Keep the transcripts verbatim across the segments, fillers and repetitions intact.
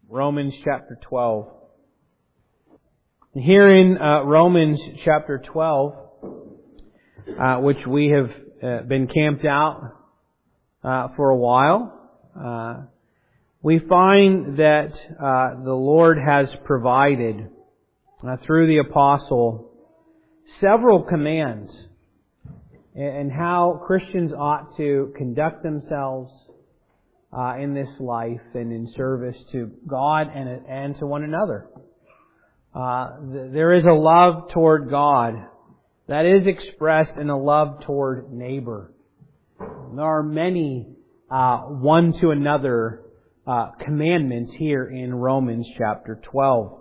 Romans chapter twelve. Here in uh, Romans chapter twelve, uh, which we have uh, been camped out uh, for a while, uh, we find that uh, the Lord has provided uh, through the apostle several commands and how Christians ought to conduct themselves uh, in this life and in service to God and and to one another. Uh, there is a love toward God that is expressed in a love toward neighbor. There are many uh, one to another uh, commandments here in Romans chapter twelve.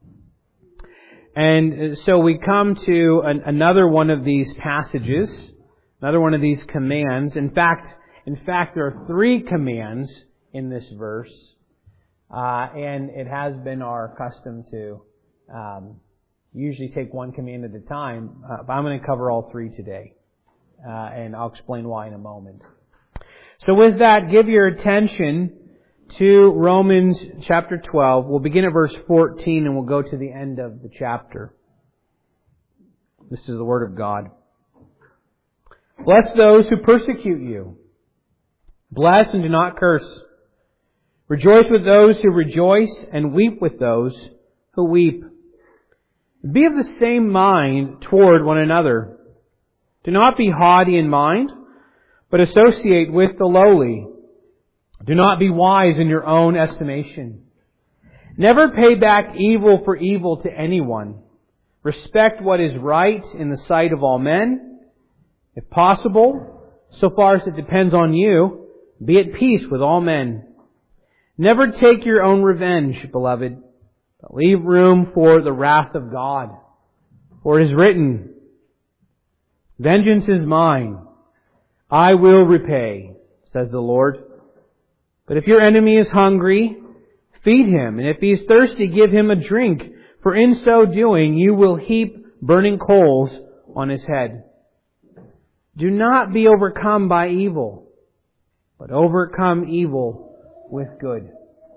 And so we come to an, another one of these passages, another one of these commands. In fact, in fact, there are three commands in this verse, uh, and it has been our custom to um, usually take one command at a time. Uh, but I'm going to cover all three today, uh, and I'll explain why in a moment. So, with that, give your attention to Romans chapter twelve. We'll begin at verse fourteen, and we'll go to the end of the chapter. This is the Word of God. Bless those who persecute you. Bless and do not curse. Rejoice with those who rejoice, and weep with those who weep. Be of the same mind toward one another. Do not be haughty in mind, but associate with the lowly. Do not be wise in your own estimation. Never pay back evil for evil to anyone. Respect what is right in the sight of all men. If possible, so far as it depends on you, be at peace with all men. Never take your own revenge, beloved, but leave room for the wrath of God. For it is written, "Vengeance is mine, I will repay, says the Lord." But if your enemy is hungry, feed him, and if he is thirsty, give him a drink, for in so doing you will heap burning coals on his head. Do not be overcome by evil, but overcome evil with good.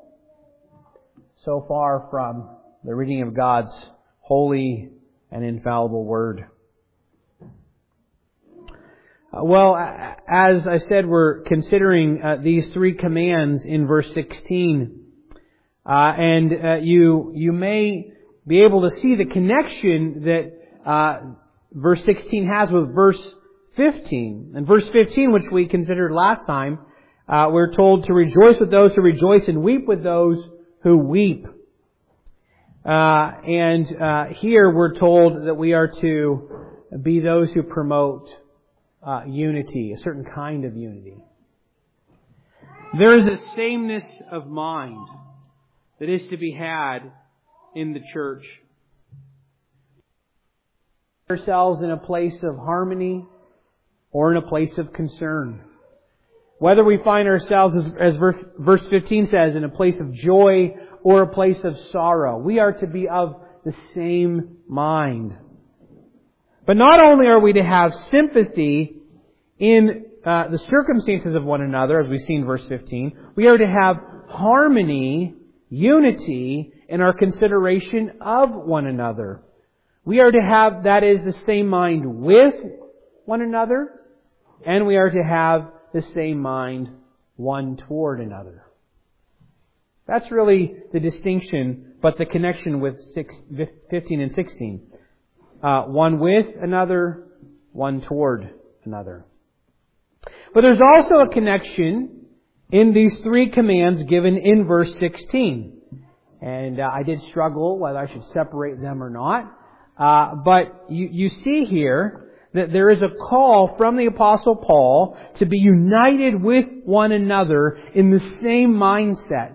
So far from the reading of God's holy and infallible Word. Uh, well, as I said, we're considering uh, these three commands in verse sixteen. Uh, and uh, you you may be able to see the connection that uh, verse sixteen has with verse fifteen. In verse fifteen, which we considered last time, uh, we're told to rejoice with those who rejoice and weep with those who weep. Uh, and uh, here we're told that we are to be those who promote uh, unity, a certain kind of unity. There is a sameness of mind that is to be had in the church. Ourselves in a place of harmony or in a place of concern. Whether we find ourselves, as, as verse, verse fifteen says, in a place of joy or a place of sorrow, we are to be of the same mind. But not only are we to have sympathy in uh, the circumstances of one another, as we see in verse fifteen, we are to have harmony, unity in our consideration of one another. We are to have, that is, the same mind with one another, and we are to have the same mind one toward another. That's really the distinction, but the connection with six, fifteen and sixteen. Uh, one with another, one toward another. But there's also a connection in these three commands given in verse sixteen. And uh, I did struggle whether I should separate them or not. Uh, but you, you see here that there is a call from the Apostle Paul to be united with one another in the same mindset.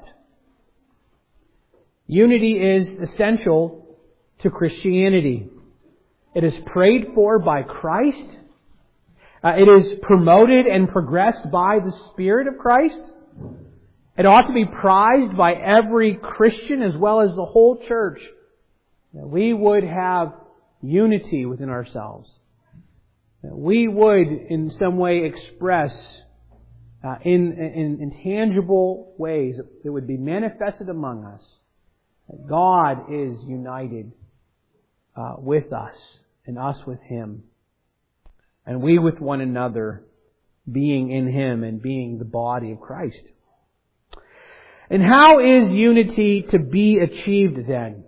Unity is essential to Christianity. It is prayed for by Christ. Uh, it is promoted and progressed by the Spirit of Christ. It ought to be prized by every Christian as well as the whole church. That we would have unity within ourselves. That we would in some way express uh, in, in, in tangible ways that would be manifested among us. That God is united uh, with us and us with Him. And we with one another, being in Him and being the body of Christ. And how is unity to be achieved then?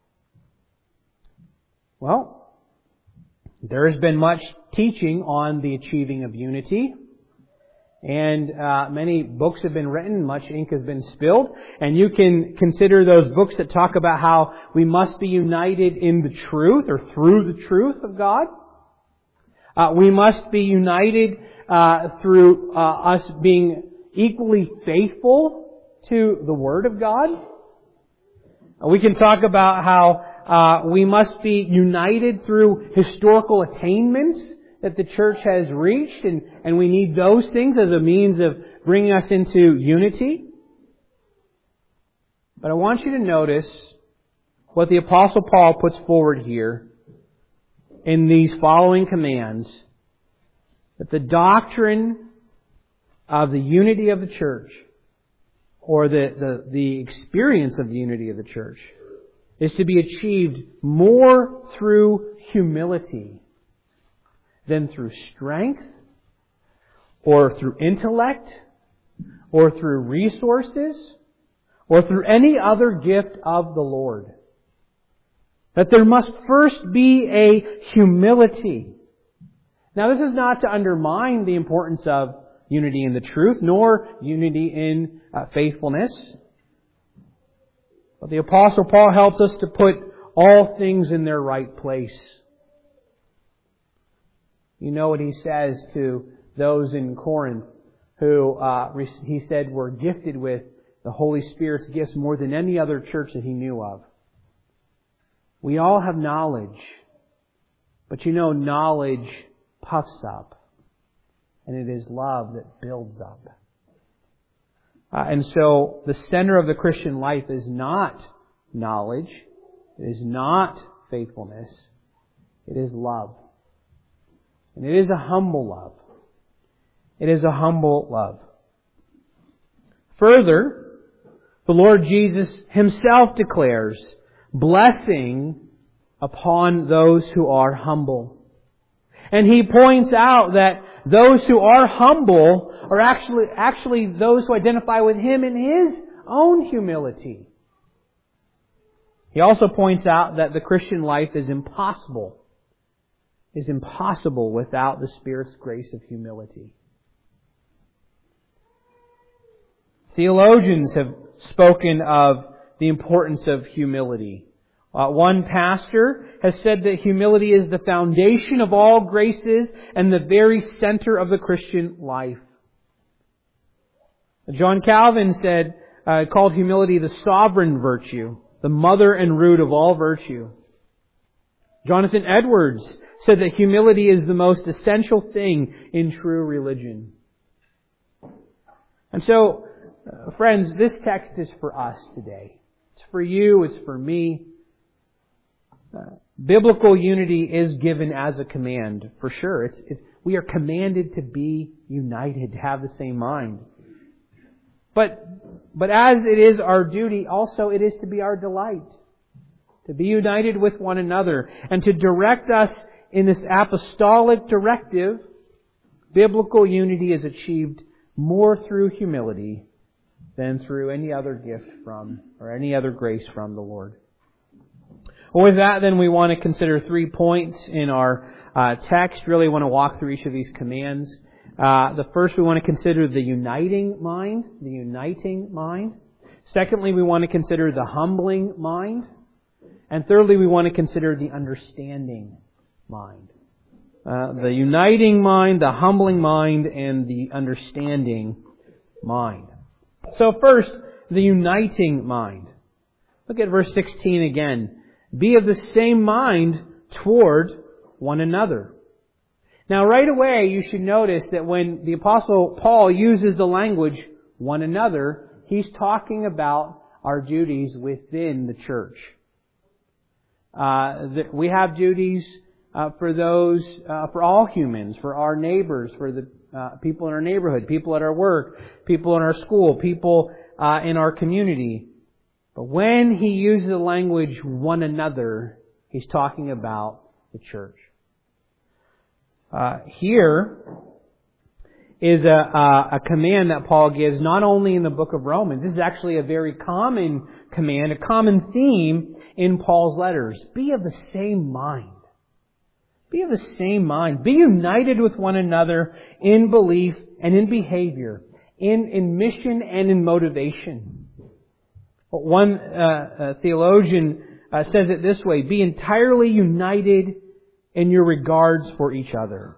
Well, there has been much teaching on the achieving of unity. And uh, many books have been written, much ink has been spilled. And you can consider those books that talk about how we must be united in the truth or through the truth of God. Uh, we must be united uh, through uh, us being equally faithful to the Word of God. Uh, we can talk about how uh, we must be united through historical attainments that the church has reached, and, and we need those things as a means of bringing us into unity. But I want you to notice what the Apostle Paul puts forward here in these following commands, that the doctrine of the unity of the church, or the, the, the experience of the unity of the church, is to be achieved more through humility than through strength, or through intellect, or through resources, or through any other gift of the Lord. That there must first be a humility. Now, this is not to undermine the importance of unity in the truth, nor unity in uh, faithfulness. But the Apostle Paul helps us to put all things in their right place. You know what he says to those in Corinth who, uh, he said, were gifted with the Holy Spirit's gifts more than any other church that he knew of. We all have knowledge, but you know, knowledge puffs up, and it is love that builds up. Uh, and so, the center of the Christian life is not knowledge, it is not faithfulness, it is love. And it is a humble love. It is a humble love. Further, the Lord Jesus Himself declares blessing upon those who are humble. And He points out that those who are humble are actually, actually those who identify with Him in His own humility. He also points out that the Christian life is impossible, is impossible without the Spirit's grace of humility. Theologians have spoken of the importance of humility. Uh, one pastor has said that humility is the foundation of all graces and the very center of the Christian life. John Calvin said, uh, called humility the sovereign virtue, the mother and root of all virtue. Jonathan Edwards said that humility is the most essential thing in true religion. And so, uh, friends, this text is for us today. It's for you, it's for me. Uh, biblical unity is given as a command, for sure. It's, it's, we are commanded to be united, to have the same mind. But, but as it is our duty, also it is to be our delight. To be united with one another and to direct us in this apostolic directive. Biblical unity is achieved more through humility than through any other gift from, or any other grace from the Lord. Well, with that, then, we want to consider three points in our uh, text. Really want to walk through each of these commands. Uh, the first, we want to consider the uniting mind, the uniting mind. Secondly, we want to consider the humbling mind. And thirdly, we want to consider the understanding mind. Uh, the uniting mind, the humbling mind, and the understanding mind. So first, the uniting mind. Look at verse sixteen again. Be of the same mind toward one another. Now, right away, you should notice that when the Apostle Paul uses the language one another, he's talking about our duties within the church. Uh, that we have duties uh, for those, uh, for all humans, for our neighbors, for the Uh, people in our neighborhood, people at our work, people in our school, people uh, in our community. But when he uses the language one another, he's talking about the church. Uh, here is a, a, a command that Paul gives not only in the book of Romans. This is actually a very common command, a common theme in Paul's letters. Be of the same mind. Be of the same mind. Be united with one another in belief and in behavior, in, in mission and in motivation. One uh, uh, theologian uh, says it this way: be entirely united in your regards for each other.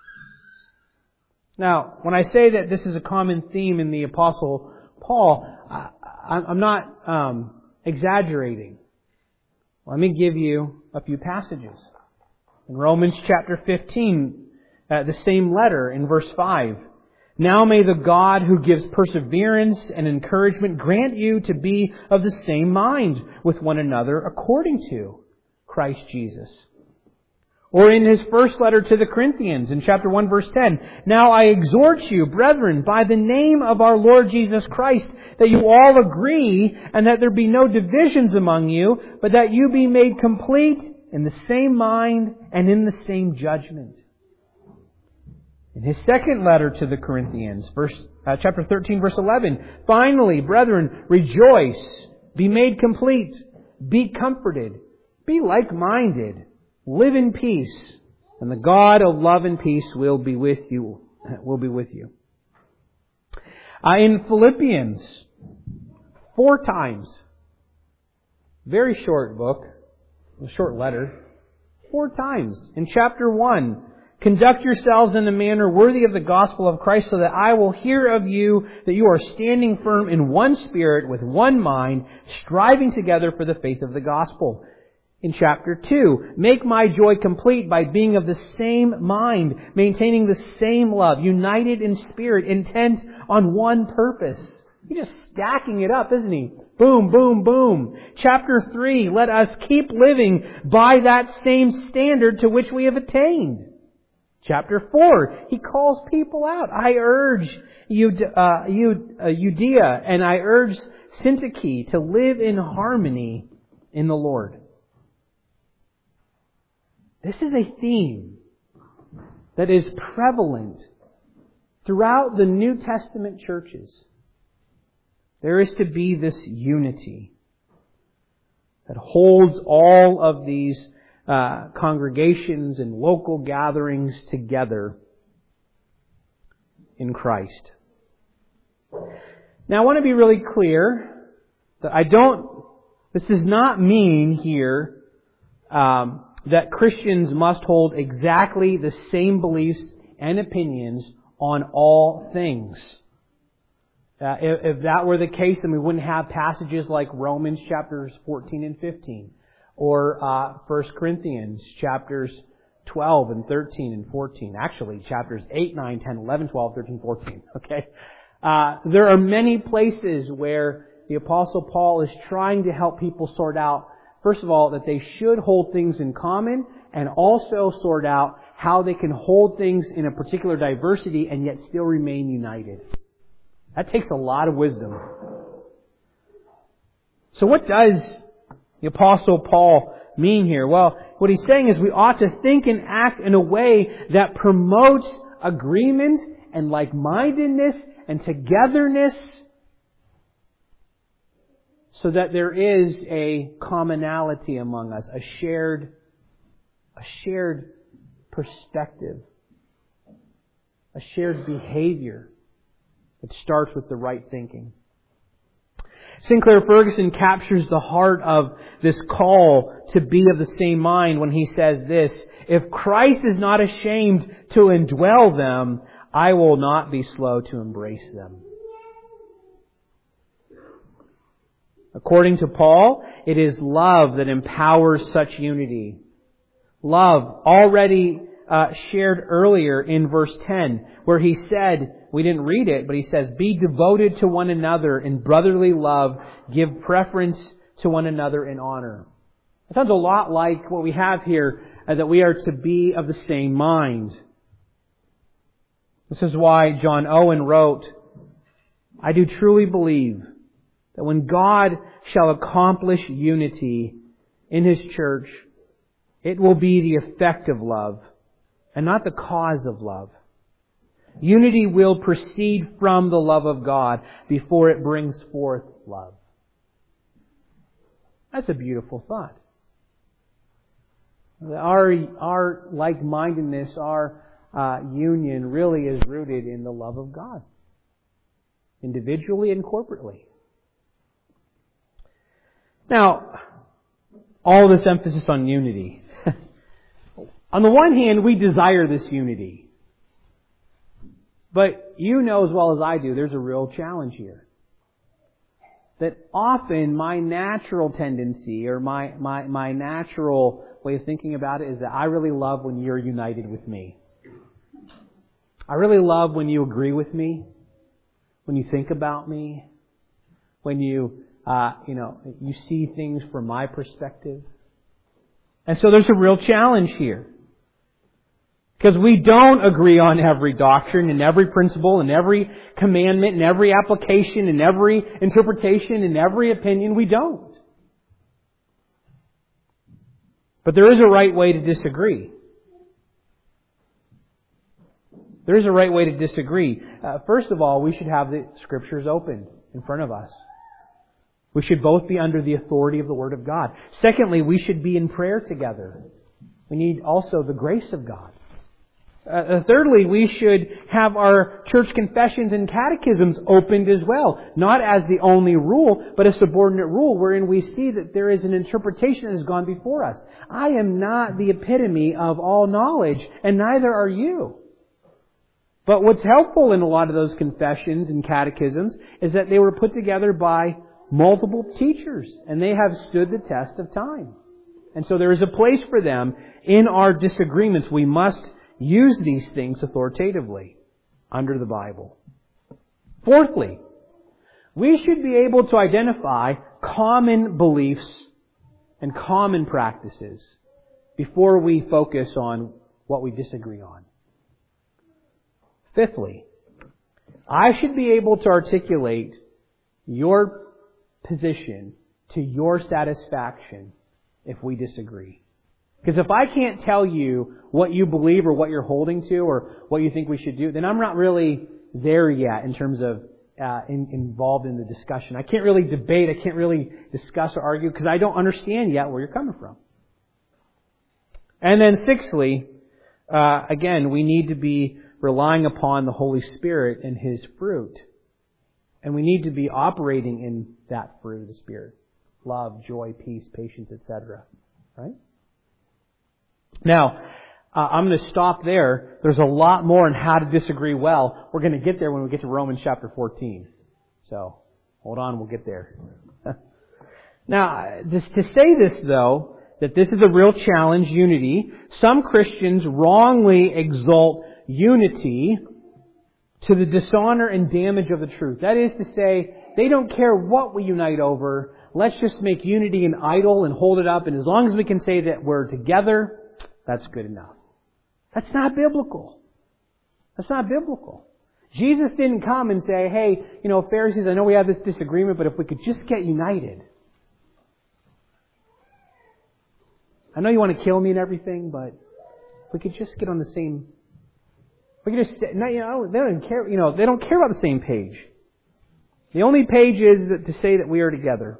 Now, when I say that this is a common theme in the Apostle Paul, I, I'm not um, exaggerating. Let me give you a few passages. In Romans chapter fifteen, uh, the same letter in verse five. Now may the God who gives perseverance and encouragement grant you to be of the same mind with one another according to Christ Jesus. Or in his first letter to the Corinthians in chapter one verse ten. Now I exhort you, brethren, by the name of our Lord Jesus Christ, that you all agree and that there be no divisions among you, but that you be made complete in the same mind and in the same judgment. In his second letter to the Corinthians, verse, uh, chapter thirteen, verse eleven, finally, brethren, rejoice, be made complete, be comforted, be like-minded, live in peace, and the God of love and peace will be with you. Will be with you. Uh, in Philippians, four times, very short book, a short letter, four times. In chapter one, conduct yourselves in a manner worthy of the gospel of Christ, so that I will hear of you that you are standing firm in one spirit, with one mind, striving together for the faith of the gospel. In chapter two, make my joy complete by being of the same mind, maintaining the same love, united in spirit, intent on one purpose. He's just stacking it up, isn't he? Boom, boom, boom. Chapter three, let us keep living by that same standard to which we have attained. Chapter four, he calls people out. I urge you, uh, you, uh, Judea, and I urge Syntyche to live in harmony in the Lord. This is a theme that is prevalent throughout the New Testament churches. There is to be this unity that holds all of these uh, congregations and local gatherings together in Christ. Now I want to be really clear that I don't, this does not mean here um, that Christians must hold exactly the same beliefs and opinions on all things. Uh, if, if that were the case, then we wouldn't have passages like Romans chapters fourteen and fifteen, or uh, First Corinthians chapters twelve and thirteen and fourteen. Actually, chapters eight, nine, ten, eleven, twelve, thirteen, fourteen. Okay, uh, there are many places where the Apostle Paul is trying to help people sort out, first of all, that they should hold things in common, and also sort out how they can hold things in a particular diversity and yet still remain united. That takes a lot of wisdom. So what does the Apostle Paul mean here? Well, what he's saying is we ought to think and act in a way that promotes agreement and like-mindedness and togetherness, so that there is a commonality among us, a shared, a shared perspective, a shared behavior. It starts with the right thinking. Sinclair Ferguson captures the heart of this call to be of the same mind when he says this: if Christ is not ashamed to indwell them, I will not be slow to embrace them. According to Paul, it is love that empowers such unity. Love, already uh, shared earlier in verse ten, where he said, we didn't read it, but he says, be devoted to one another in brotherly love, give preference to one another in honor. It sounds a lot like what we have here, uh, that we are to be of the same mind. This is why John Owen wrote, "I do truly believe that when God shall accomplish unity in His church, it will be the effect of love and not the cause of love. Unity will proceed from the love of God before it brings forth love." That's a beautiful thought. Our, our like-mindedness, our uh, union really is rooted in the love of God, individually and corporately. Now, all this emphasis on unity. On the one hand, we desire this unity. But you know as well as I do, there's a real challenge here. That often my natural tendency or my, my, my natural way of thinking about it is that I really love when you're united with me. I really love when you agree with me, when you think about me, when you, uh, you know, you see things from my perspective. And so there's a real challenge here. Because we don't agree on every doctrine and every principle and every commandment and every application and every interpretation and every opinion. We don't. But there is a right way to disagree. There is a right way to disagree. Uh, first of all, we should have the Scriptures open in front of us. We should both be under the authority of the Word of God. Secondly, we should be in prayer together. We need also the grace of God. Uh, thirdly, we should have our church confessions and catechisms opened as well. Not as the only rule, but a subordinate rule wherein we see that there is an interpretation that has gone before us. I am not the epitome of all knowledge, and neither are you. But what's helpful in a lot of those confessions and catechisms is that they were put together by multiple teachers, and they have stood the test of time. And so there is a place for them in our disagreements. We must use these things authoritatively under the Bible. Fourthly, we should be able to identify common beliefs and common practices before we focus on what we disagree on. Fifthly, I should be able to articulate your position to your satisfaction if we disagree. Because if I can't tell you what you believe or what you're holding to or what you think we should do, then I'm not really there yet in terms of uh, in, involved in the discussion. I can't really debate. I can't really discuss or argue because I don't understand yet where you're coming from. And then sixthly, uh, again, we need to be relying upon the Holy Spirit and His fruit. And we need to be operating in that fruit of the Spirit. Love, joy, peace, patience, et cetera. Right? Now, uh, I'm going to stop there. There's a lot more on how to disagree well. We're going to get there when we get to Romans chapter fourteen. So, hold on, we'll get there. Now, this, to say this, though, that this is a real challenge, unity, some Christians wrongly exalt unity to the dishonor and damage of the truth. That is to say, they don't care what we unite over. Let's just make unity an idol and hold it up. And as long as we can say that we're together, that's good enough. That's not biblical. That's not biblical. Jesus didn't come and say, hey, you know, Pharisees, I know we have this disagreement, but if we could just get united. I know you want to kill me and everything, but if we could just get on the same... We could just... You know, they don't care, you know, they don't care about the same page. The only page is to say that we are together.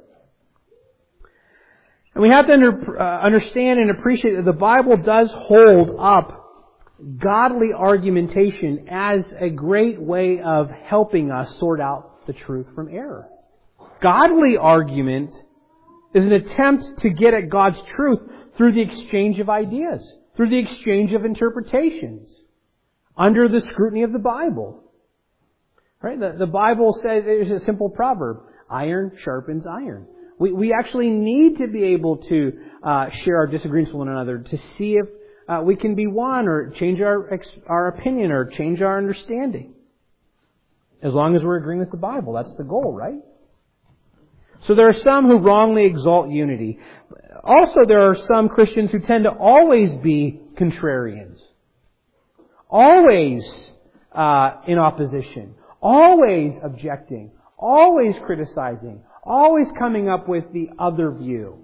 And we have to under, uh, understand and appreciate that the Bible does hold up godly argumentation as a great way of helping us sort out the truth from error. Godly argument is an attempt to get at God's truth through the exchange of ideas, through the exchange of interpretations, under the scrutiny of the Bible. Right? The, the Bible says, it's a simple proverb, iron sharpens iron. We, we actually need to be able to uh, share our disagreements with one another to see if uh, we can be one or change our our opinion or change our understanding. As long as we're agreeing with the Bible. That's the goal, right? So there are some who wrongly exalt unity. Also, there are some Christians who tend to always be contrarians. Always uh, in opposition, always objecting, always criticizing, always coming up with the other view.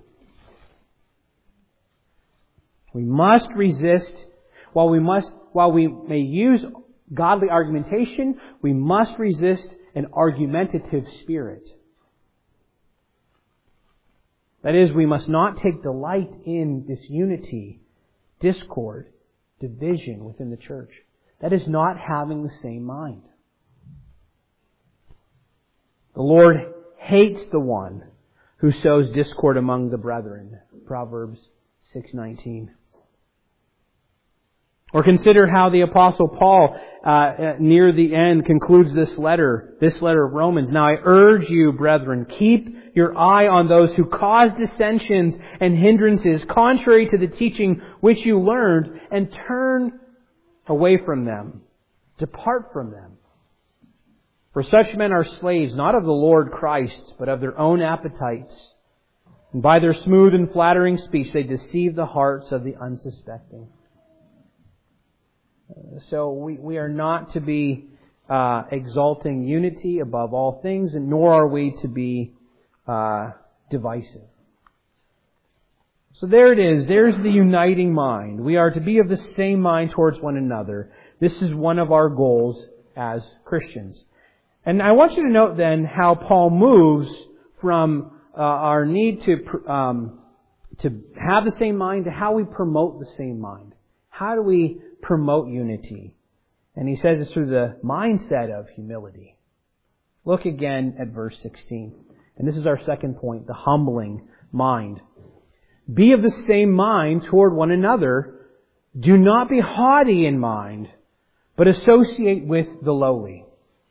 We must resist, while we must, while we may use godly argumentation, we must resist an argumentative spirit. That is, we must not take delight in disunity, discord, division within the church. That is not having the same mind. The Lord hates the one who sows discord among the brethren. Proverbs six nineteen. Or consider how the Apostle Paul, uh, near the end, concludes this letter, this letter of Romans. Now I urge you, brethren, keep your eye on those who cause dissensions and hindrances contrary to the teaching which you learned, and turn away from them. Depart from them. For such men are slaves, not of the Lord Christ, but of their own appetites. And by their smooth and flattering speech, they deceive the hearts of the unsuspecting. So we, we are not to be uh, exalting unity above all things, and nor are we to be uh, divisive. So there it is. There's the uniting mind. We are to be of the same mind towards one another. This is one of our goals as Christians. And I want you to note then how Paul moves from uh, our need to um, to have the same mind to how we promote the same mind. How do we promote unity? And he says it's through the mindset of humility. Look again at verse sixteen. And this is our second point, the humbling mind. Be of the same mind toward one another. Do not be haughty in mind, but associate with the lowly.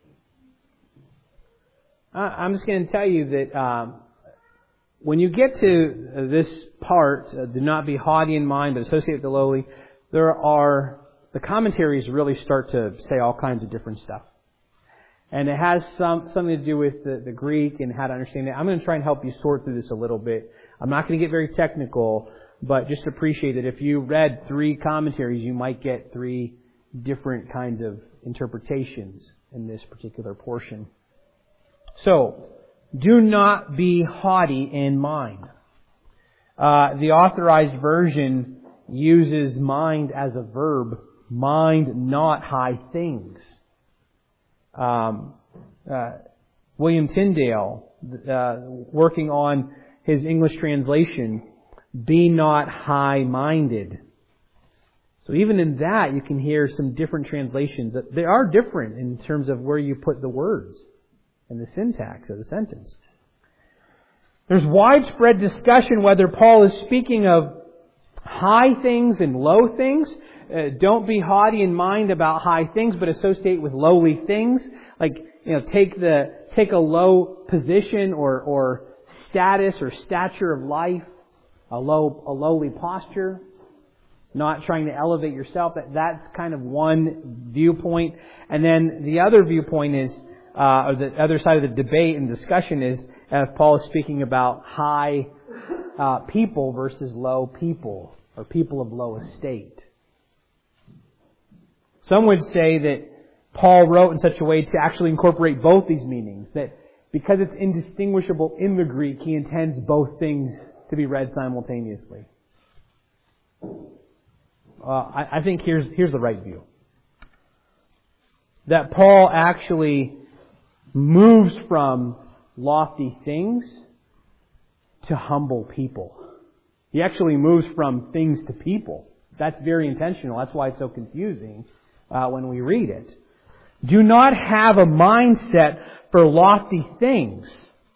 I'm just going to tell you that um, when you get to this part, uh, do not be haughty in mind, but associate with the lowly, there are, the commentaries really start to say all kinds of different stuff. And it has some something to do with the, the Greek and how to understand it. I'm going to try and help you sort through this a little bit. I'm not going to get very technical, but just appreciate that if you read three commentaries, you might get three different kinds of interpretations in this particular portion. So, do not be haughty in mind. Uh, the Authorized Version uses mind as a verb. Mind not high things. Um, uh, William Tyndale, uh, working on his English translation, be not high-minded. So even in that, you can hear some different translations. They are different in terms of where you put the words and the syntax of the sentence. There's widespread discussion whether Paul is speaking of high things and low things. Uh, don't be haughty in mind about high things, but associate with lowly things. Like, you know, take the take a low position or or status or stature of life, a low a lowly posture, not trying to elevate yourself. That that's kind of one viewpoint. And then the other viewpoint is, uh, or the other side of the debate and discussion is, uh, Paul is speaking about high uh, people versus low people, or people of low estate. Some would say that Paul wrote in such a way to actually incorporate both these meanings, that because it's indistinguishable in the Greek, he intends both things to be read simultaneously. Uh, I, I think here's here's the right view. That Paul actually moves from lofty things to humble people. He actually moves from things to people. That's very intentional. That's why it's so confusing uh, when we read it. Do not have a mindset for lofty things,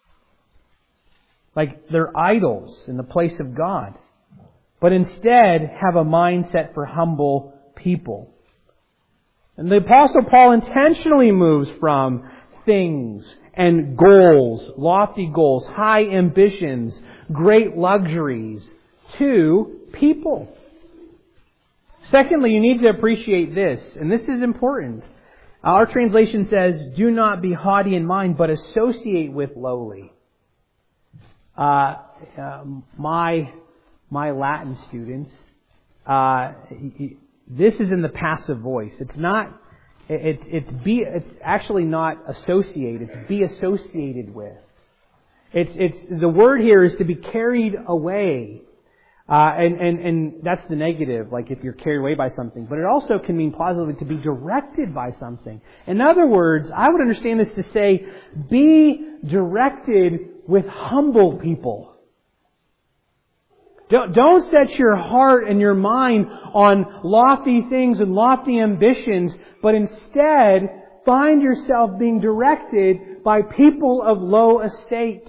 like they're idols in the place of God, but instead have a mindset for humble people. And the Apostle Paul intentionally moves from things and goals, lofty goals, high ambitions, great luxuries, to people. Secondly, you need to appreciate this, and this is important. Our translation says, do not be haughty in mind, but associate with lowly. Uh, uh, my my Latin students, uh, this is in the passive voice. It's not It's it's be it's actually not associate. It's be associated with. It's it's the word here is to be carried away, uh, and and and that's the negative. Like if you're carried away by something, but it also can mean positively to be directed by something. In other words, I would understand this to say, be directed with humble people. Don't, don't set your heart and your mind on lofty things and lofty ambitions, but instead find yourself being directed by people of low estate.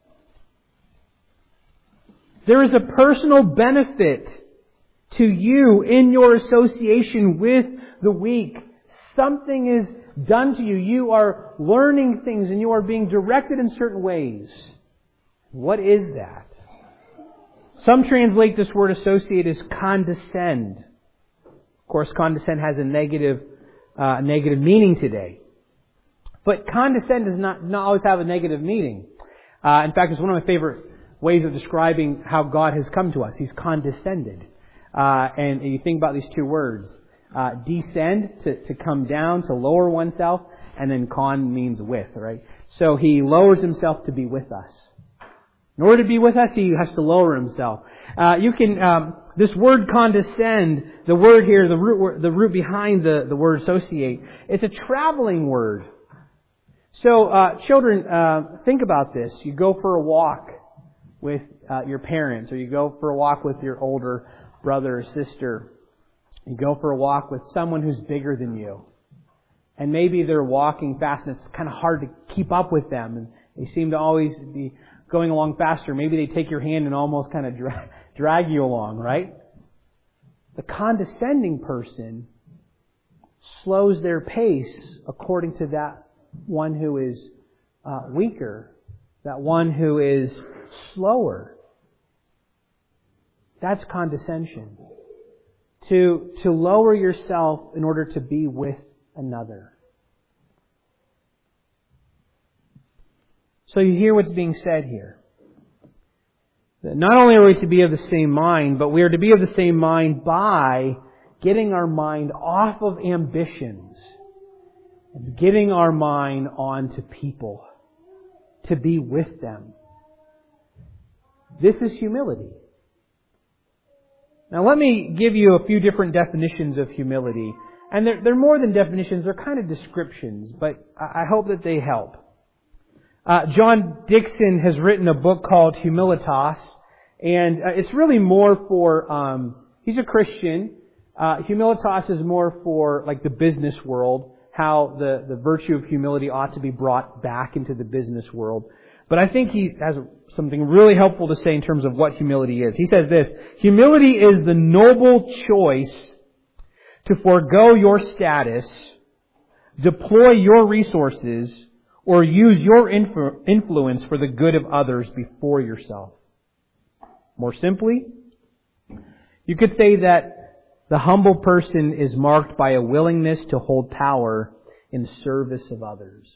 There is a personal benefit to you in your association with the weak. Something is done to you. You are learning things and you are being directed in certain ways. What is that? Some translate this word associate as condescend. Of course, condescend has a negative, uh, negative meaning today. But condescend does not, not always have a negative meaning. Uh, in fact, it's one of my favorite ways of describing how God has come to us. He's condescended. Uh, and, and you think about these two words. Uh, descend, to, to come down, to lower oneself, and then con means with, right? So He lowers Himself to be with us. In order to be with us, He has to lower Himself. Uh, you can, um, this word condescend, the word here, the root, the root behind the, the word associate, it's a traveling word. So, uh, children, uh, think about this. You go for a walk with uh, your parents, or you go for a walk with your older brother or sister. You go for a walk with someone who's bigger than you. And maybe they're walking fast and it's kind of hard to keep up with them. And they seem to always be going along faster. Maybe they take your hand and almost kind of dra- drag you along, right? The condescending person slows their pace according to that one who is uh, weaker, that one who is slower. That's condescension. To, to lower yourself in order to be with another. So you hear what's being said here. That not only are we to be of the same mind, but we are to be of the same mind by getting our mind off of ambitions and getting our mind onto people, to be with them. This is humility. Now let me give you a few different definitions of humility. And they're, they're more than definitions, they're kind of descriptions, but I hope that they help. Uh, John Dixon has written a book called Humilitas, and uh, it's really more for, um, he's a Christian. Uh, Humilitas is more for like the business world, how the, the virtue of humility ought to be brought back into the business world. But I think he has something really helpful to say in terms of what humility is. He says this: humility is the noble choice to forego your status, deploy your resources, or use your influ- influence for the good of others before yourself. More simply, you could say that the humble person is marked by a willingness to hold power in service of others.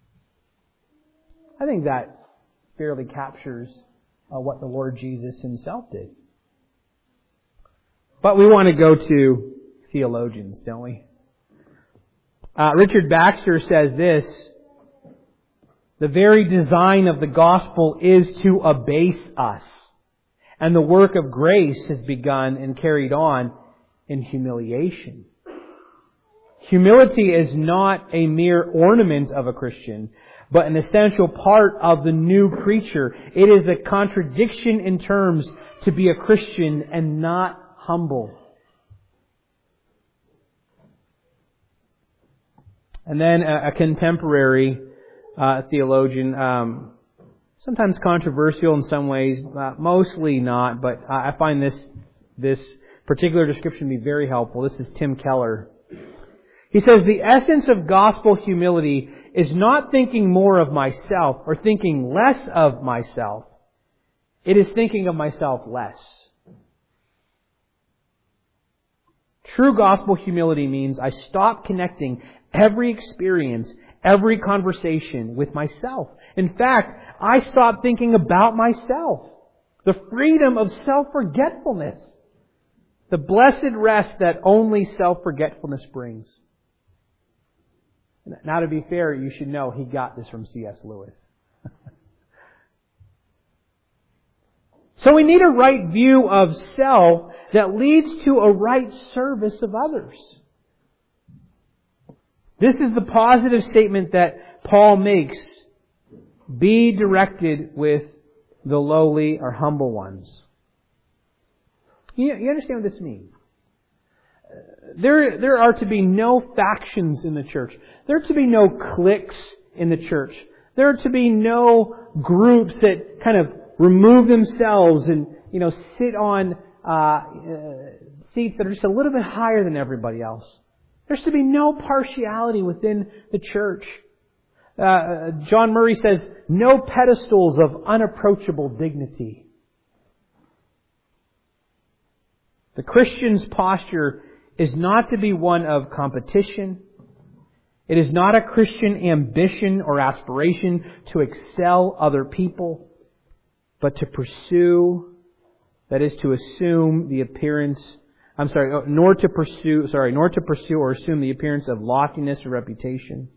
I think that fairly captures uh, what the Lord Jesus Himself did. But we want to go to theologians, don't we? Uh, Richard Baxter says this: the very design of the gospel is to abase us, and the work of grace has begun and carried on in humiliation. Humility is not a mere ornament of a Christian, but an essential part of the new creature. It is a contradiction in terms to be a Christian and not humble. And then a, a contemporary uh, theologian, um, sometimes controversial in some ways, uh, mostly not, but I find this this particular description to be very helpful. This is Tim Keller. He says, the essence of gospel humility is not thinking more of myself or thinking less of myself. It is thinking of myself less. True gospel humility means I stop connecting every experience, every conversation with myself. In fact, I stop thinking about myself. The freedom of self-forgetfulness. The blessed rest that only self-forgetfulness brings. Now, to be fair, you should know he got this from C S Lewis. So we need a right view of self that leads to a right service of others. This is the positive statement that Paul makes. Be directed with the lowly or humble ones. You, you understand what this means? There, there are to be no factions in the church. There are to be no cliques in the church. There are to be no groups that kind of remove themselves and, you know, sit on uh, uh, seats that are just a little bit higher than everybody else. There's to be no partiality within the church. Uh, John Murray says, no pedestals of unapproachable dignity. The Christian's posture is not to be one of competition. It is not a Christian ambition or aspiration to excel other people, but to pursue, that is to assume the appearance, I'm sorry, nor to pursue, sorry, nor to pursue or assume the appearance of loftiness or reputation.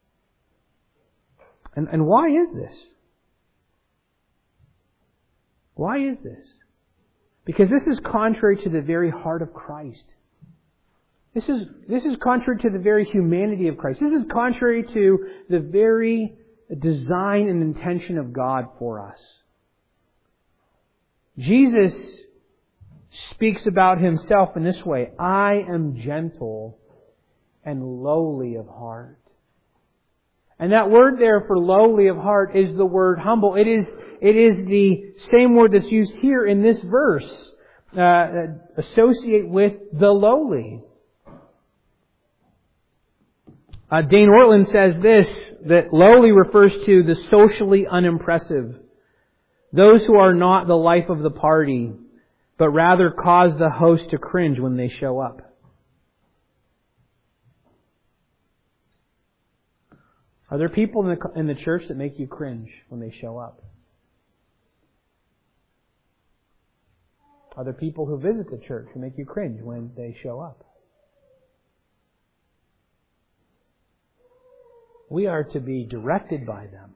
And, and why is this? Why is this? Because this is contrary to the very heart of Christ. This is, this is contrary to the very humanity of Christ. This is contrary to the very design and intention of God for us. Jesus speaks about Himself in this way: I am gentle and lowly of heart. And that word there for lowly of heart is the word humble. It is, it is the same word that's used here in this verse. Uh, associate with the lowly. Uh, Dane Ortland says this, that lowly refers to the socially unimpressive. Those who are not the life of the party, but rather cause the host to cringe when they show up. Are there people in the, in the church that make you cringe when they show up? Are there people who visit the church who make you cringe when they show up? We are to be directed by them.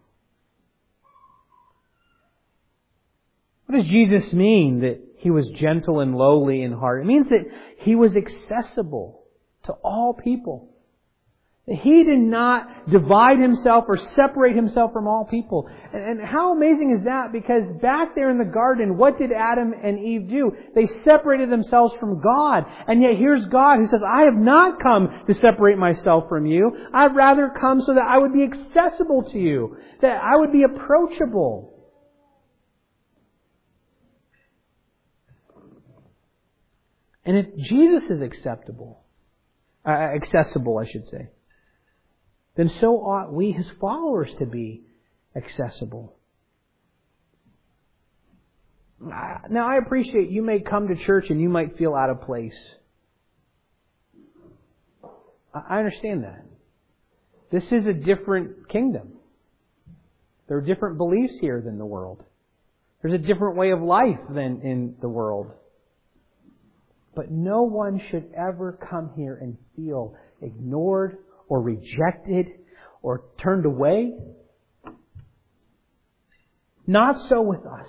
What does Jesus mean that He was gentle and lowly in heart? It means that He was accessible to all people. He did not divide Himself or separate Himself from all people. And how amazing is that? Because back there in the garden, what did Adam and Eve do? They separated themselves from God. And yet here's God who says, I have not come to separate myself from you. I've rather come so that I would be accessible to you. That I would be approachable. And if Jesus is acceptable, uh, accessible, I should say, then so ought we, His followers, to be accessible. Now, I appreciate you may come to church and you might feel out of place. I understand that. This is a different kingdom. There are different beliefs here than the world. There's a different way of life than in the world. But no one should ever come here and feel ignored or rejected or turned away. Not so with us.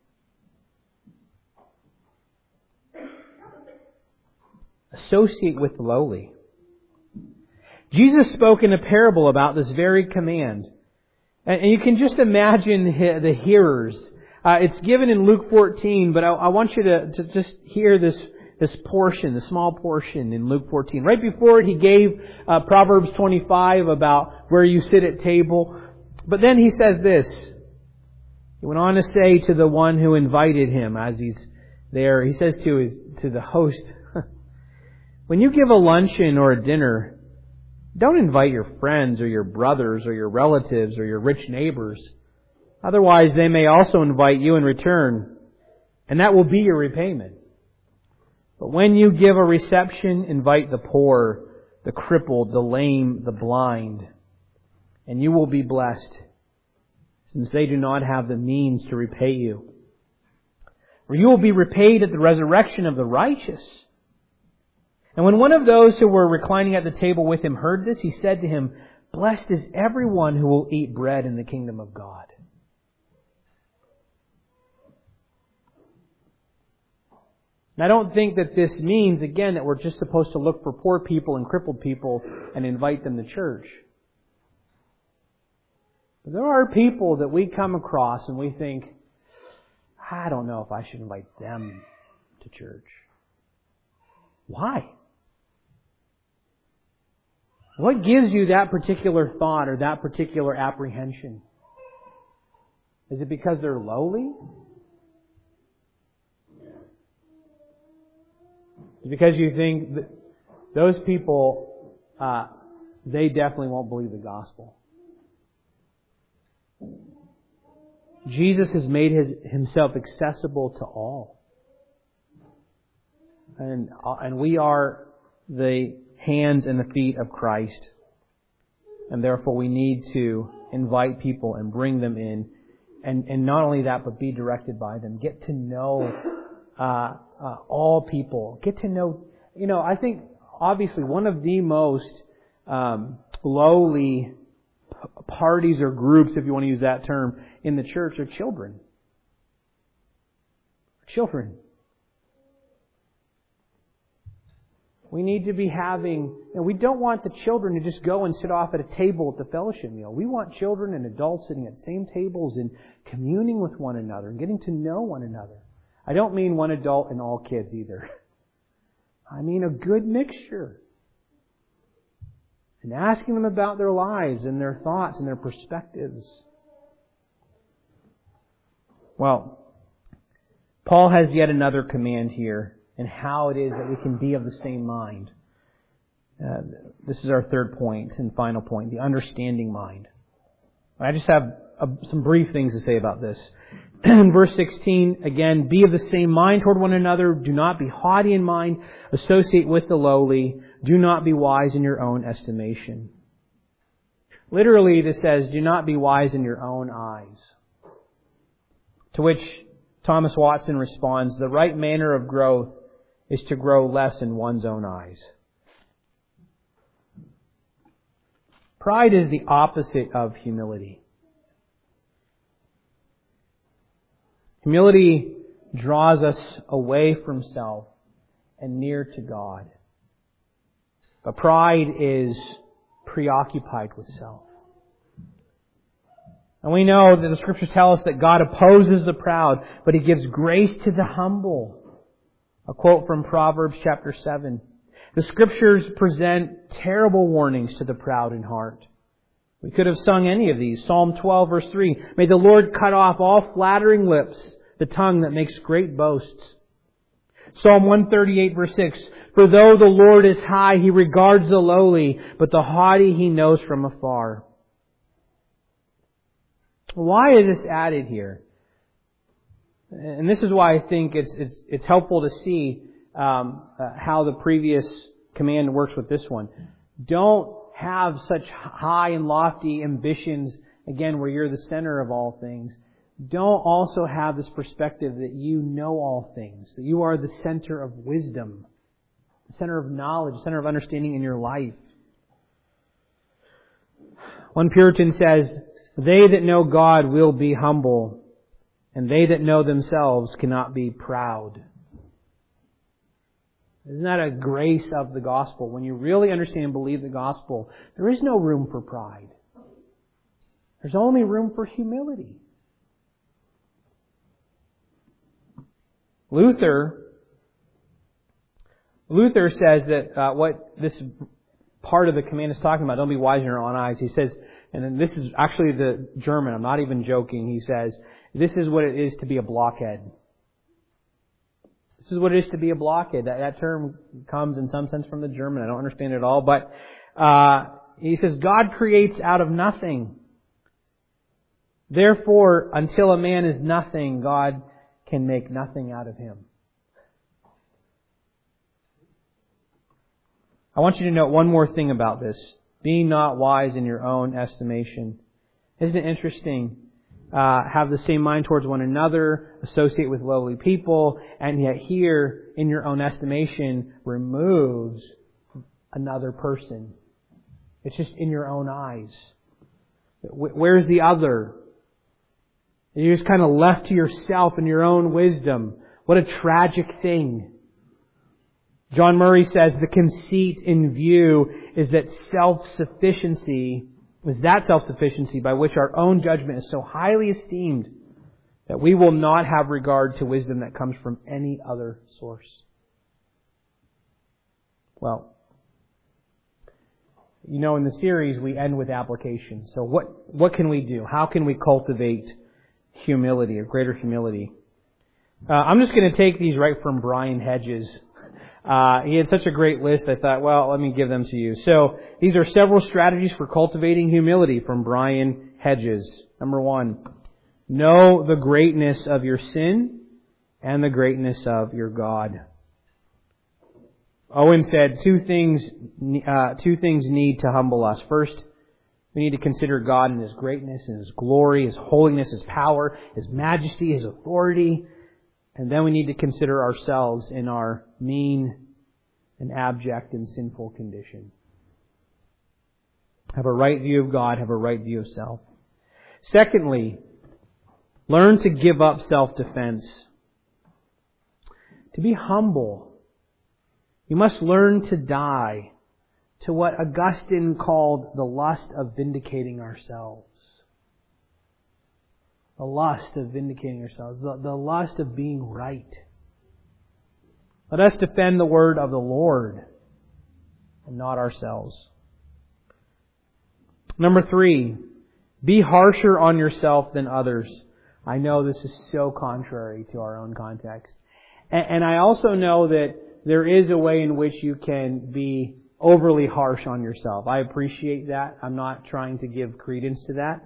Associate with the lowly. Jesus spoke in a parable about this very command. And you can just imagine the hearers. Uh, it's given in Luke fourteen, but I, I want you to, to just hear this This portion, the small portion in Luke fourteen. Right before it, He gave uh, Proverbs twenty-five about where you sit at table. But then He says this. He went on to say to the one who invited Him as He's there, He says to his to the host, when you give a luncheon or a dinner, don't invite your friends or your brothers or your relatives or your rich neighbors. Otherwise, they may also invite you in return, and that will be your repayment. But when you give a reception, invite the poor, the crippled, the lame, the blind, and you will be blessed, since they do not have the means to repay you. For you will be repaid at the resurrection of the righteous. And when one of those who were reclining at the table with Him heard this, he said to him, Blessed is everyone who will eat bread in the kingdom of God. And I don't think that this means, again, that we're just supposed to look for poor people and crippled people and invite them to church. But there are people that we come across and we think, I don't know if I should invite them to church. Why? What gives you that particular thought or that particular apprehension? Is it because they're lowly? Is it because you think that those people, uh, they definitely won't believe the gospel? Jesus has made his, himself accessible to all. And, and we are the hands and the feet of Christ. And therefore we need to invite people and bring them in. And, and not only that, but be directed by them. Get to know uh, uh, all people. Get to know, you know, I think obviously one of the most um, lowly parties or groups, if you want to use that term, in the church are children. Children. We need to be having, and we don't want the children to just go and sit off at a table at the fellowship meal. We want children and adults sitting at the same tables and communing with one another and getting to know one another. I don't mean one adult and all kids either. I mean a good mixture. And asking them about their lives and their thoughts and their perspectives. Well, Paul has yet another command here and how it is that we can be of the same mind. Uh, this is our third point and final point, the understanding mind. I just have a, some brief things to say about this. In verse sixteen, again, be of the same mind toward one another. Do not be haughty in mind. Associate with the lowly. Do not be wise in your own estimation. Literally, this says, do not be wise in your own eyes. To which Thomas Watson responds, the right manner of growth is to grow less in one's own eyes. Pride is the opposite of humility. Humility draws us away from self and near to God. But pride is preoccupied with self. And we know that the Scriptures tell us that God opposes the proud, but He gives grace to the humble. A quote from Proverbs chapter seven. The Scriptures present terrible warnings to the proud in heart. We could have sung any of these. Psalm twelve verse three. May the Lord cut off all flattering lips, the tongue that makes great boasts. Psalm one thirty-eight verse six. For though the Lord is high, He regards the lowly, but the haughty He knows from afar. Why is this added here? And this is why I think it's it's, it's helpful to see um, uh, how the previous command works with this one. Don't have such high and lofty ambitions, again, where you're the center of all things. Don't also have this perspective that you know all things, that you are the center of wisdom, the center of knowledge, the center of understanding in your life. One Puritan says, they that know God will be humble, and they that know themselves cannot be proud. Isn't that a grace of the gospel? When you really understand and believe the gospel, there is no room for pride. There's only room for humility. Luther, Luther says that uh, what this part of the command is talking about, don't be wise in your own eyes. He says, and then this is actually the German, I'm not even joking, he says, this is what it is to be a blockhead. This is what it is to be a blockhead. That, that term comes in some sense from the German. I don't understand it at all. But uh, he says, God creates out of nothing. Therefore, until a man is nothing, God can make nothing out of him. I want you to note one more thing about this. Being not wise in your own estimation. Isn't it interesting? Uh, have the same mind towards one another, associate with lowly people, and yet here, in your own estimation, removes another person. It's just in your own eyes. Where's the other? You're just kind of left to yourself and your own wisdom. What a tragic thing. John Murray says the conceit in view is that self-sufficiency, is that self-sufficiency by which our own judgment is so highly esteemed that we will not have regard to wisdom that comes from any other source. Well, you know, in the series we end with application. So what, what can we do? How can we cultivate humility, or greater humility? Uh, I'm just going to take these right from Brian Hedges. Uh, he had such a great list, I thought, well, let me give them to you. So, these are several strategies for cultivating humility from Brian Hedges. Number one, know the greatness of your sin and the greatness of your God. Owen said two things, uh, two things need to humble us. First, we need to consider God in His greatness and His glory, His holiness, His power, His majesty, His authority. And then we need to consider ourselves in our mean and abject and sinful condition. Have a right view of God, have a right view of self. Secondly, learn to give up self-defense. To be humble, you must learn to die to what Augustine called the lust of vindicating ourselves. The lust of vindicating ourselves. The, the lust of being right. Let us defend the word of the Lord and not ourselves. Number three, be harsher on yourself than others. I know this is so contrary to our own context. And, and I also know that there is a way in which you can be overly harsh on yourself. I appreciate that. I'm not trying to give credence to that.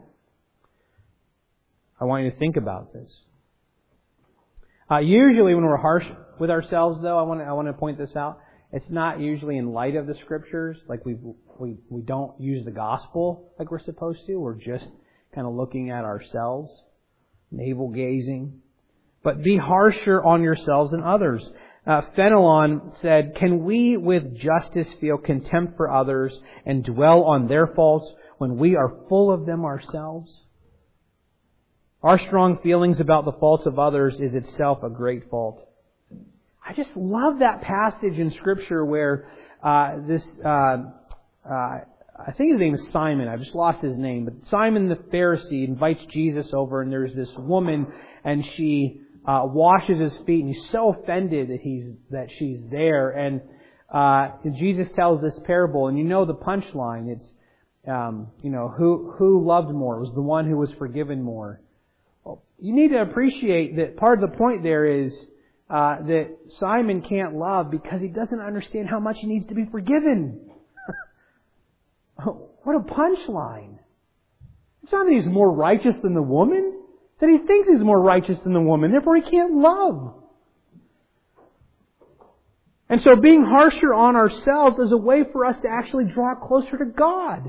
I want you to think about this. Uh, usually when we're harsh with ourselves, though, I want to, I want to point this out. It's not usually in light of the Scriptures. Like we we we don't use the gospel like we're supposed to. We're just kind of looking at ourselves, navel gazing. But be harsher on yourselves than others. Uh, Fenelon said, "Can we with justice feel contempt for others and dwell on their faults when we are full of them ourselves?" Our strong feelings about the faults of others is itself a great fault. I just love that passage in Scripture where uh, this, uh, uh, I think his name is Simon. I've just lost his name. But Simon the Pharisee invites Jesus over, and there's this woman, and she uh, washes his feet, and he's so offended that he's that she's there. And uh, Jesus tells this parable, and you know the punchline. It's um, you know who who loved more? It was the one who was forgiven more. You need to appreciate that part of the point there is uh, that Simon can't love because he doesn't understand how much he needs to be forgiven. What a punchline. It's not that he's more righteous than the woman. It's that he thinks he's more righteous than the woman. Therefore, he can't love. And so being harsher on ourselves is a way for us to actually draw closer to God.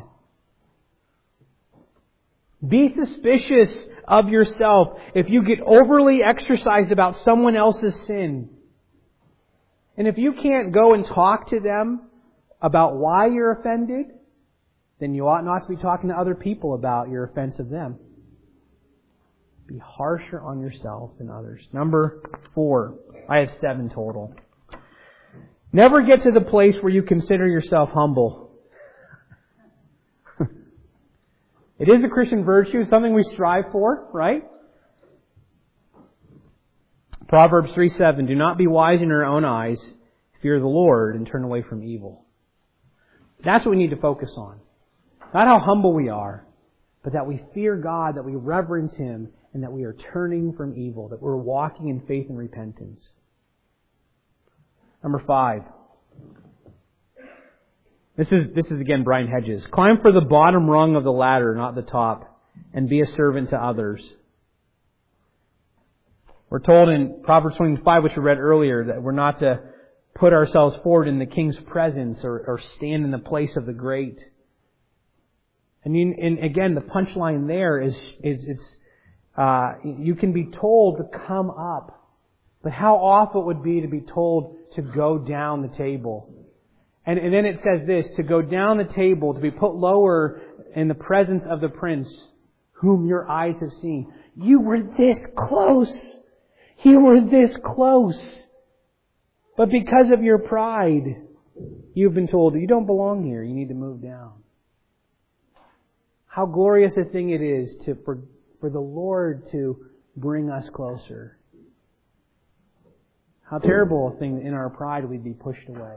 Be suspicious of yourself if you get overly exercised about someone else's sin. And if you can't go and talk to them about why you're offended, then you ought not to be talking to other people about your offense of them. Be harsher on yourself than others. Number four. I have seven total. Never get to the place where you consider yourself humble. It is a Christian virtue, something we strive for, right? Proverbs three seven, do not be wise in your own eyes, fear the Lord, and turn away from evil. That's what we need to focus on. Not how humble we are, but that we fear God, that we reverence Him, and that we are turning from evil, that we're walking in faith and repentance. Number five. This is, this is again Brian Hedges. Climb for the bottom rung of the ladder, not the top, and be a servant to others. We're told in Proverbs twenty-five, which we read earlier, that we're not to put ourselves forward in the king's presence or, or stand in the place of the great. And, you, and again, the punchline there is, is it's uh, you can be told to come up, but how awful it would be to be told to go down the table. And, and then it says this, to go down the table, to be put lower in the presence of the prince, whom your eyes have seen. You were this close. You were this close. But because of your pride, you've been told, you don't belong here. You need to move down. How glorious a thing it is to for, for the Lord to bring us closer. How terrible a thing in our pride we'd be pushed away.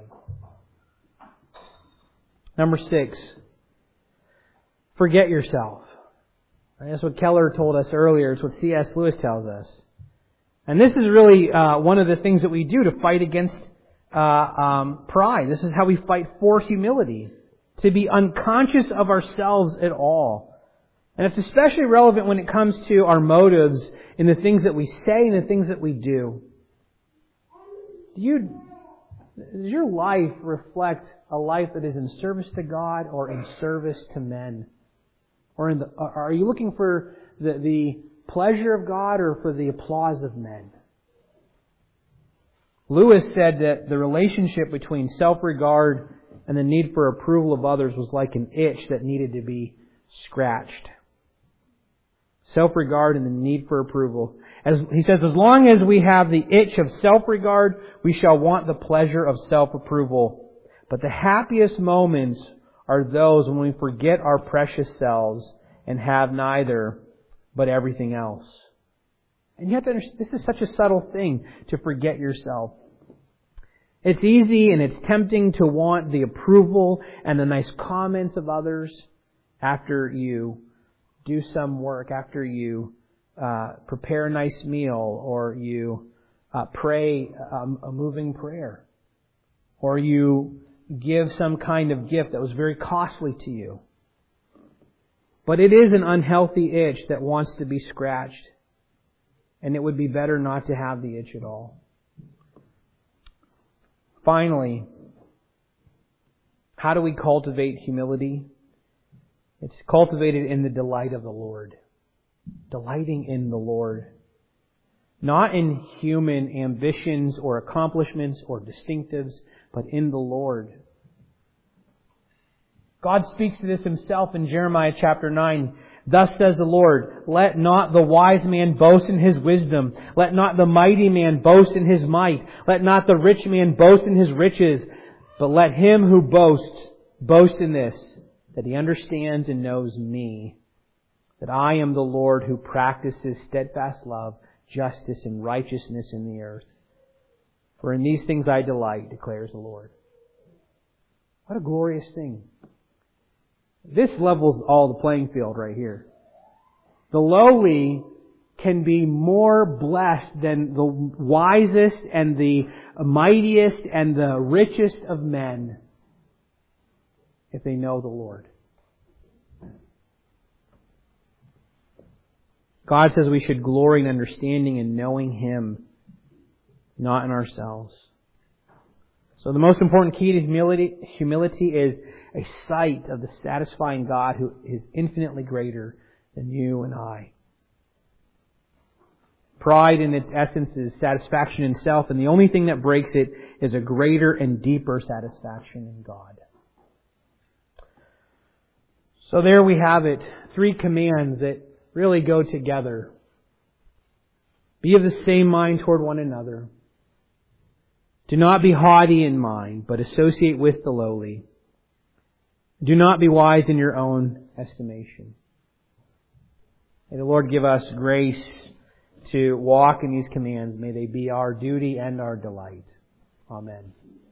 Number six, forget yourself. That's what Keller told us earlier. It's what C S Lewis tells us. And this is really uh, one of the things that we do to fight against uh, um, pride. This is how we fight for humility. To be unconscious of ourselves at all. And it's especially relevant when it comes to our motives in the things that we say and the things that we do. Do you, does your life reflect a life that is in service to God or in service to men? Or in the, are you looking for the, the pleasure of God or for the applause of men? Lewis said that the relationship between self-regard and the need for approval of others was like an itch that needed to be scratched. Self-regard and the need for approval. As he says, as long as we have the itch of self-regard, we shall want the pleasure of self-approval. But the happiest moments are those when we forget our precious selves and have neither, but everything else. And you have to understand, this is such a subtle thing, to forget yourself. It's easy and it's tempting to want the approval and the nice comments of others after you do some work, after you uh, prepare a nice meal, or you uh, pray a, a moving prayer, or you give some kind of gift that was very costly to you. But it is an unhealthy itch that wants to be scratched, and it would be better not to have the itch at all. Finally, how do we cultivate humility? It's cultivated in the delight of the Lord. Delighting in the Lord. Not in human ambitions or accomplishments or distinctives, but in the Lord. God speaks to this Himself in Jeremiah chapter nine. Thus says the Lord, let not the wise man boast in his wisdom. Let not the mighty man boast in his might. Let not the rich man boast in his riches. But let him who boasts boast in this, that he understands and knows me, that I am the Lord who practices steadfast love, justice, and righteousness in the earth. For in these things I delight, declares the Lord. What a glorious thing. This levels all the playing field right here. The lowly can be more blessed than the wisest and the mightiest and the richest of men if they know the Lord. God says we should glory in understanding and knowing Him, not in ourselves. So the most important key to humility, humility is a sight of the satisfying God who is infinitely greater than you and I. Pride in its essence is satisfaction in self, and the only thing that breaks it is a greater and deeper satisfaction in God. So there we have it. Three commands that really go together. Be of the same mind toward one another. Do not be haughty in mind, but associate with the lowly. Do not be wise in your own estimation. May the Lord give us grace to walk in these commands. May they be our duty and our delight. Amen.